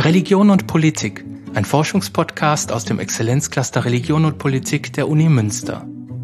Religion und Politik, ein Forschungspodcast aus dem Exzellenzcluster Religion und Politik der Uni Münster.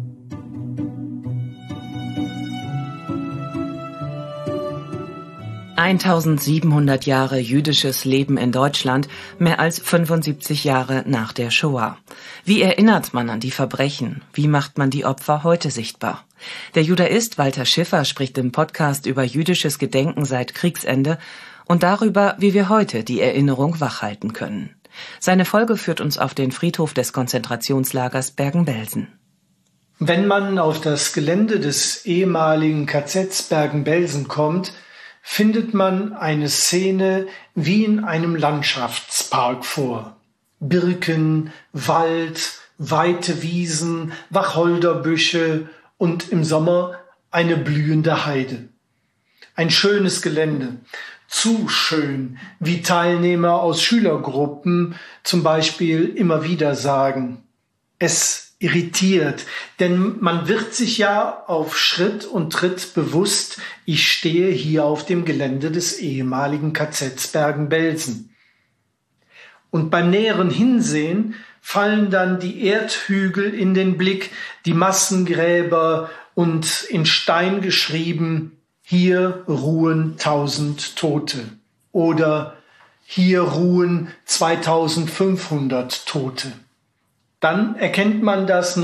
(1700 Jahre jüdisches Leben in Deutschland, mehr als 75 Jahre nach der Shoah. Wie erinnert man an die Verbrechen? Wie macht man die Opfer heute sichtbar? Der Judaist Walter Schiffer spricht im Podcast über jüdisches Gedenken seit Kriegsende und darüber, wie wir heute die Erinnerung wachhalten können. Seine Folge führt uns auf den Friedhof des Konzentrationslagers Bergen-Belsen. Wenn man auf das Gelände des ehemaligen KZs Bergen-Belsen kommt, findet man eine Szene wie in einem Landschaftspark vor. Birken, Wald, weite Wiesen, Wacholderbüsche und im Sommer eine blühende Heide. Ein schönes Gelände, zu schön, wie Teilnehmer aus Schülergruppen zum Beispiel immer wieder sagen. Es irritiert, denn man wird sich ja auf Schritt und Tritt bewusst, ich stehe hier auf dem Gelände des ehemaligen KZs Bergen-Belsen. Und beim näheren Hinsehen fallen dann die Erdhügel in den Blick, die Massengräber und in Stein geschrieben, hier ruhen 1000 Tote oder hier ruhen 2500 Tote. Dann erkennt man das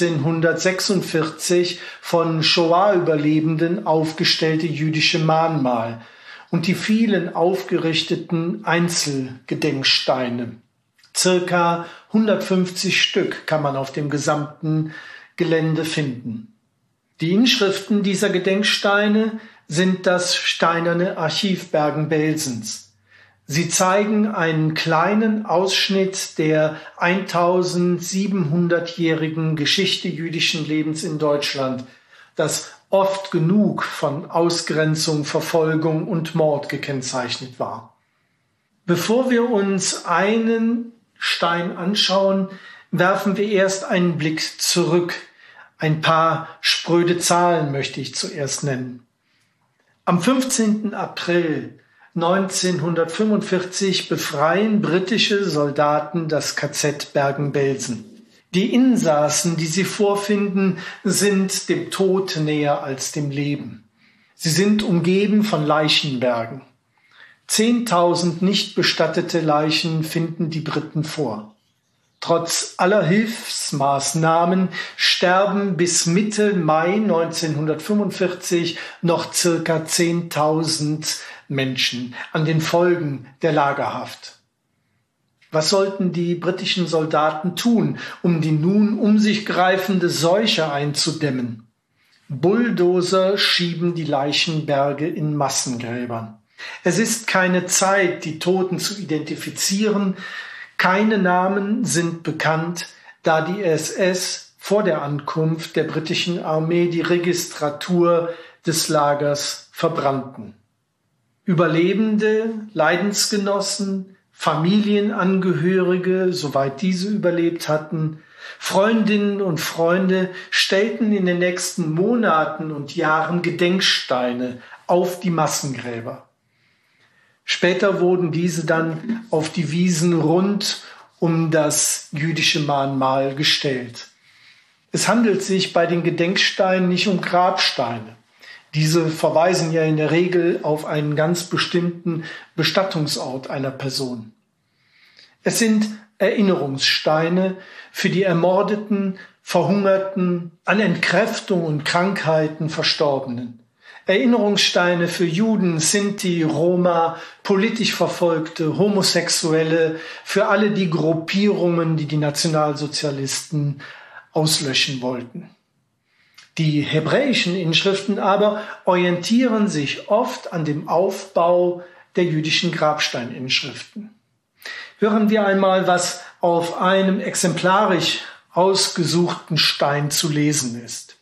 1946 von Shoah-Überlebenden aufgestellte jüdische Mahnmal und die vielen aufgerichteten Einzelgedenksteine. Circa 150 Stück kann man auf dem gesamten Gelände finden. Die Inschriften dieser Gedenksteine sind das steinerne Archiv Bergen-Belsens. Sie zeigen einen kleinen Ausschnitt der 1700-jährigen Geschichte jüdischen Lebens in Deutschland, das oft genug von Ausgrenzung, Verfolgung und Mord gekennzeichnet war. Bevor wir uns einen Stein anschauen, werfen wir erst einen Blick zurück. Ein paar spröde Zahlen möchte ich zuerst nennen. Am 15. April 1945 befreien britische Soldaten das KZ Bergen-Belsen. Die Insassen, die sie vorfinden, sind dem Tod näher als dem Leben. Sie sind umgeben von Leichenbergen. 10.000 nicht bestattete Leichen finden die Briten vor. Trotz aller Hilfsmaßnahmen sterben bis Mitte Mai 1945 noch circa 10.000 Menschen an den Folgen der Lagerhaft. Was sollten die britischen Soldaten tun, um die nun um sich greifende Seuche einzudämmen? Bulldozer schieben die Leichenberge in Massengräbern. Es ist keine Zeit, die Toten zu identifizieren. Keine Namen sind bekannt, da die SS vor der Ankunft der britischen Armee die Registratur des Lagers verbrannten. Überlebende, Leidensgenossen, Familienangehörige, soweit diese überlebt hatten, Freundinnen und Freunde stellten in den nächsten Monaten und Jahren Gedenksteine auf die Massengräber. Später wurden diese dann auf die Wiesen rund um das jüdische Mahnmal gestellt. Es handelt sich bei den Gedenksteinen nicht um Grabsteine. Diese verweisen ja in der Regel auf einen ganz bestimmten Bestattungsort einer Person. Es sind Erinnerungssteine für die ermordeten, verhungerten, an Entkräftung und Krankheiten Verstorbenen. Erinnerungssteine für Juden, Sinti, Roma, politisch Verfolgte, Homosexuelle, für alle die Gruppierungen, die die Nationalsozialisten auslöschen wollten. Die hebräischen Inschriften aber orientieren sich oft an dem Aufbau der jüdischen Grabsteininschriften. Hören wir einmal, was auf einem exemplarisch ausgesuchten Stein zu lesen ist.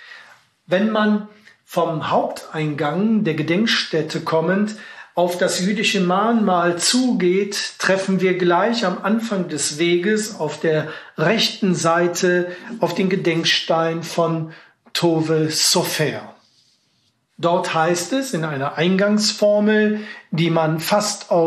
Wenn man vom Haupteingang der Gedenkstätte kommend auf das jüdische Mahnmal zugeht, treffen wir gleich am Anfang des Weges auf der rechten Seite auf den Gedenkstein von Tove Sofer. Dort heißt es in einer Eingangsformel, die man fast auf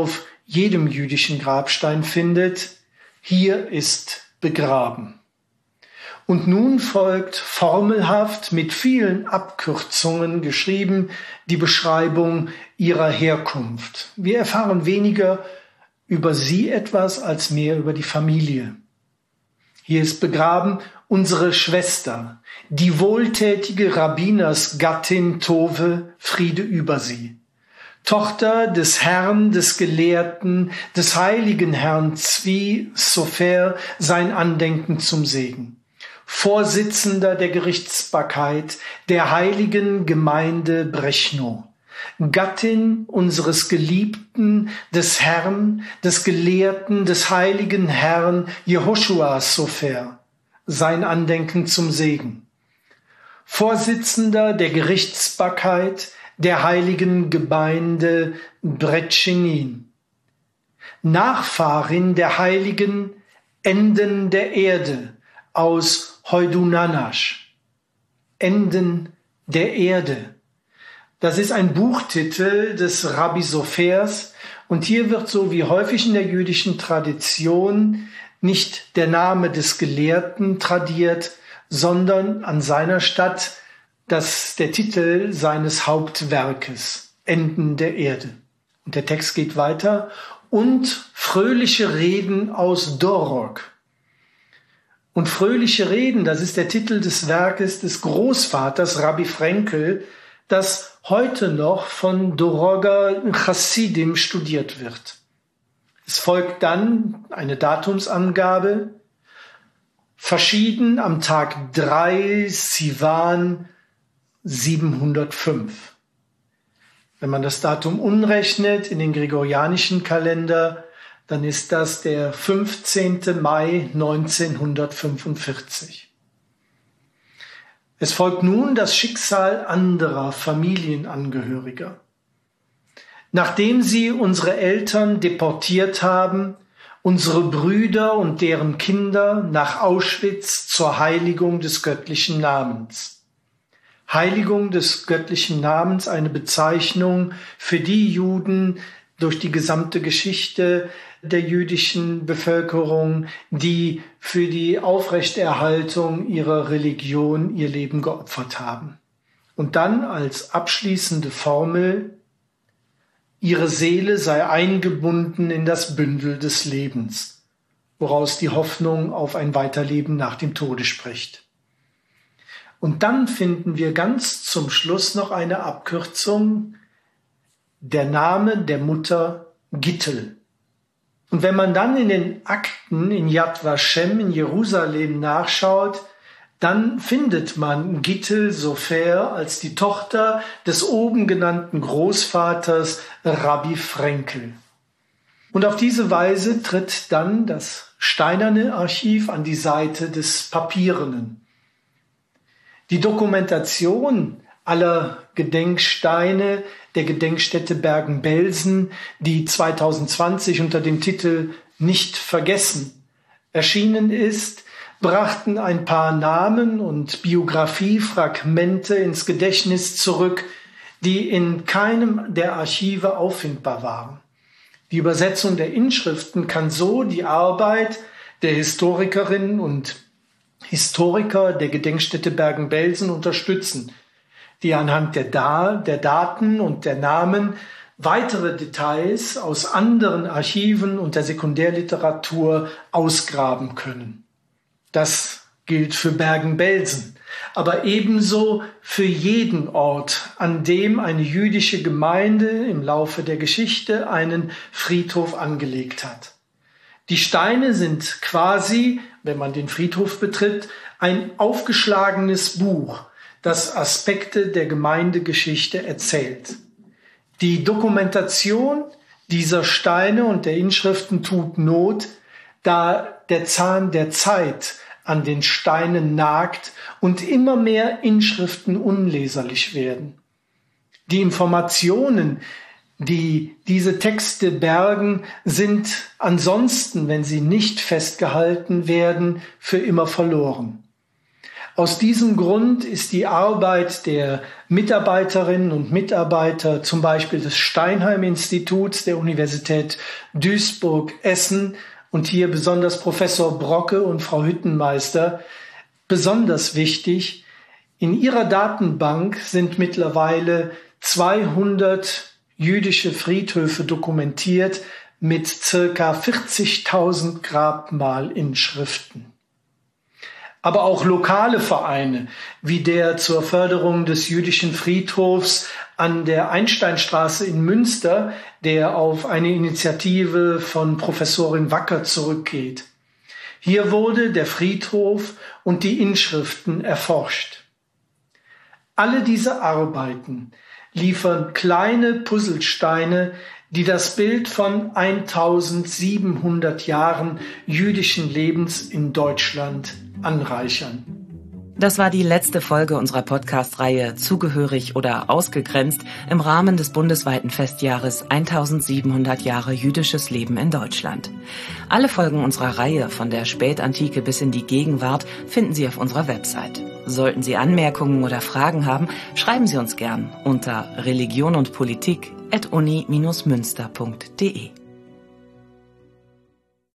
jedem jüdischen Grabstein findet: Hier ist begraben. Und nun folgt formelhaft mit vielen Abkürzungen geschrieben die Beschreibung ihrer Herkunft. Wir erfahren weniger über sie etwas als mehr über die Familie. Hier ist begraben unsere Schwester, die wohltätige Rabbinersgattin Tove, Friede über sie. Tochter des Herrn, des Gelehrten, des heiligen Herrn Zvi Sofer, sein Andenken zum Segen. Vorsitzender der Gerichtsbarkeit der heiligen Gemeinde Brechnow, Gattin unseres Geliebten, des Herrn, des Gelehrten, des heiligen Herrn Jehoshua Sofer, sein Andenken zum Segen. Vorsitzender der Gerichtsbarkeit der heiligen Gemeinde Bretschenin, Nachfahrin der heiligen Enden der Erde aus Heudunanasch, Enden der Erde. Das ist ein Buchtitel des Rabbi Sofers und hier wird, so wie häufig in der jüdischen Tradition, nicht der Name des Gelehrten tradiert, sondern an seiner Stadt der Titel seines Hauptwerkes, Enden der Erde. Und der Text geht weiter: und fröhliche Reden aus Dorog. Und fröhliche Reden, das ist der Titel des Werkes des Großvaters Rabbi Frenkel, das heute noch von Doroger Chassidim studiert wird. Es folgt dann eine Datumsangabe, verschieden am Tag 3 Sivan 705. Wenn man das Datum umrechnet in den gregorianischen Kalender, dann ist das der 15. Mai 1945. Es folgt nun das Schicksal anderer Familienangehöriger. Nachdem sie unsere Eltern deportiert haben, unsere Brüder und deren Kinder nach Auschwitz zur Heiligung des göttlichen Namens. Heiligung des göttlichen Namens, eine Bezeichnung für die Juden durch die gesamte Geschichte der jüdischen Bevölkerung, die für die Aufrechterhaltung ihrer Religion ihr Leben geopfert haben. Und dann als abschließende Formel: Ihre Seele sei eingebunden in das Bündel des Lebens, woraus die Hoffnung auf ein Weiterleben nach dem Tode spricht. Und dann finden wir ganz zum Schluss noch eine Abkürzung: der Name der Mutter Gittel. Und wenn man dann in den Akten in Yad Vashem in Jerusalem nachschaut, dann findet man Gittel Sofer als die Tochter des oben genannten Großvaters Rabbi Frenkel. Und auf diese Weise tritt dann das steinerne Archiv an die Seite des papierenen. Die Dokumentation aller Gedenksteine der Gedenkstätte Bergen-Belsen, die 2020 unter dem Titel Nicht vergessen erschienen ist, brachten ein paar Namen und Biografiefragmente ins Gedächtnis zurück, die in keinem der Archive auffindbar waren. Die Übersetzung der Inschriften kann so die Arbeit der Historikerinnen und Historiker der Gedenkstätte Bergen-Belsen unterstützen, die anhand der Daten und der Namen weitere Details aus anderen Archiven und der Sekundärliteratur ausgraben können. Das gilt für Bergen-Belsen, aber ebenso für jeden Ort, an dem eine jüdische Gemeinde im Laufe der Geschichte einen Friedhof angelegt hat. Die Steine sind quasi, wenn man den Friedhof betritt, ein aufgeschlagenes Buch, das Aspekte der Gemeindegeschichte erzählt. Die Dokumentation dieser Steine und der Inschriften tut Not, da der Zahn der Zeit an den Steinen nagt und immer mehr Inschriften unleserlich werden. Die Informationen, die diese Texte bergen, sind ansonsten, wenn sie nicht festgehalten werden, für immer verloren. Aus diesem Grund ist die Arbeit der Mitarbeiterinnen und Mitarbeiter, zum Beispiel des Steinheim-Instituts der Universität Duisburg-Essen und hier besonders Professor Brocke und Frau Hüttenmeister, besonders wichtig. In ihrer Datenbank sind mittlerweile 200 jüdische Friedhöfe dokumentiert mit circa 40.000 Grabmalinschriften. Aber auch lokale Vereine, wie der zur Förderung des jüdischen Friedhofs an der Einsteinstraße in Münster, der auf eine Initiative von Professorin Wacker zurückgeht. Hier wurde der Friedhof und die Inschriften erforscht. Alle diese Arbeiten liefern kleine Puzzlesteine, die das Bild von 1700 Jahren jüdischen Lebens in Deutschland anreichern. Das war die letzte Folge unserer Podcast-Reihe Zugehörig oder ausgegrenzt im Rahmen des bundesweiten Festjahres 1700 Jahre jüdisches Leben in Deutschland. Alle Folgen unserer Reihe von der Spätantike bis in die Gegenwart finden Sie auf unserer Website. Sollten Sie Anmerkungen oder Fragen haben, schreiben Sie uns gern unter religionundpolitik@uni-münster.de.